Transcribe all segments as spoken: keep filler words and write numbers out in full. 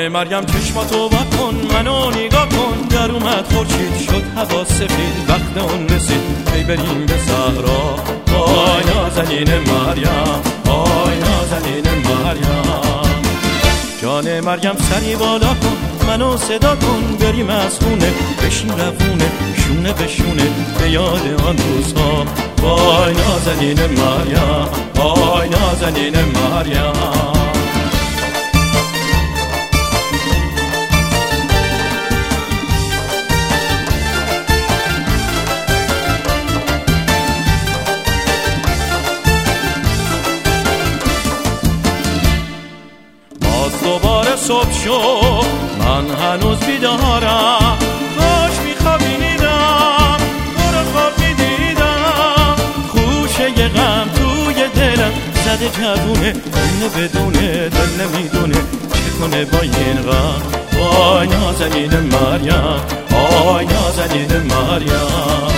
جان مریم چشماتو بکن منو نگاه کن، در اومد خورشید شد هوا سفید، وقت اون رسید ای بریم به صحرا. وای نازنین مریم، وای نازنین مریم. جان مریم سری بالا کن منو صدا کن، بریم از خونه بشیم روونه، شونه به شونه به یاد آن روزها. وای نازنین مریم، وای نازنین مریم. دوباره صبح شد من هنوز بیدارم، کاش میخوابیدم تو رو خواب میدیدم. خوشه ی غم توی دلم زده جوونه، دونه بدونه دل نمیدونه چه کنه با این غم. وای نازنین مریم، وای نازنین مریم.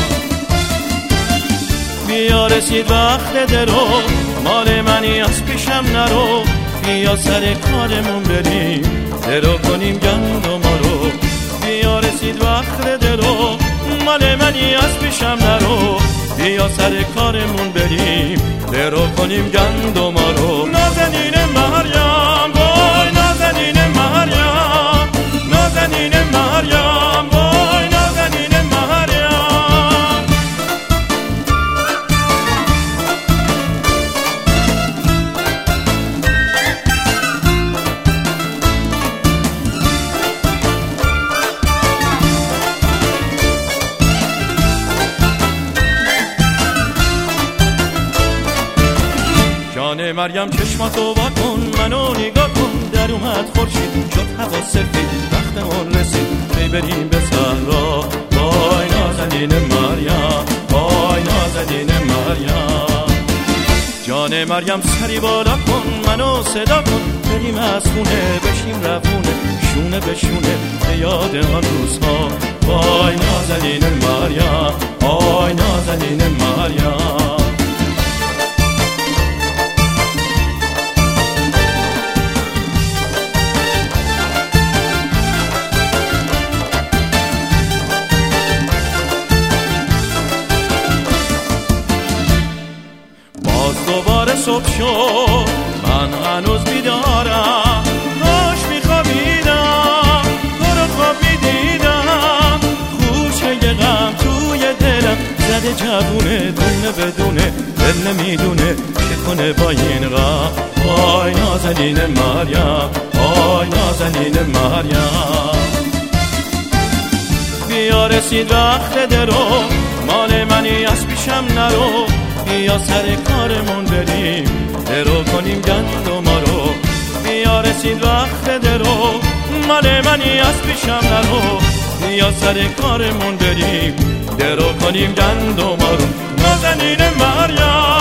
بیا رسید وقت درو، مال منی از پیشم نرو. بیا سر کارمون بریم درو کنیم گندما رو. بیا رسید وقت درو، مال منی از پیشم نرو. بیا سر کارمون بریم درو کنیم گندما رو. نازنین مریم، وای نازنین مریم، نازنین مریم، وای نازنین مریم. جان مریم چشماتو بکن منو نگاه کن، در اومد خورشید شد هوا سفید، وقت اون رسید ای بریم به صحرا. وای نازنین مریم، وای نازنین مریم. جان مریم سری بالا کن منو صدا کن، بریم از خونه بشیم روونه، شونه به شونه به یاد آن روزها. وای نازنین مریم، وای نازنین مریم. دوباره صبح شد من هنوز بیدارم، کاش میخوابیدم تو رو خواب میدیدم. خوشه ی غم توی دلم زده جوونه، دونه بدونه دل نمیدونه چه کنه با این غم. وای نازنین مریم، وای نازنین مریم. بیا رسید وقت درو، مال منی از پیشم نرو. بیا سر کارمون بریم درو کنیم گندما رو. بیا رسید وقت درو، مال منی از پیشم نرو. بیا سر کارمون بریم درو کنیم گندما رو. نازنین مریم،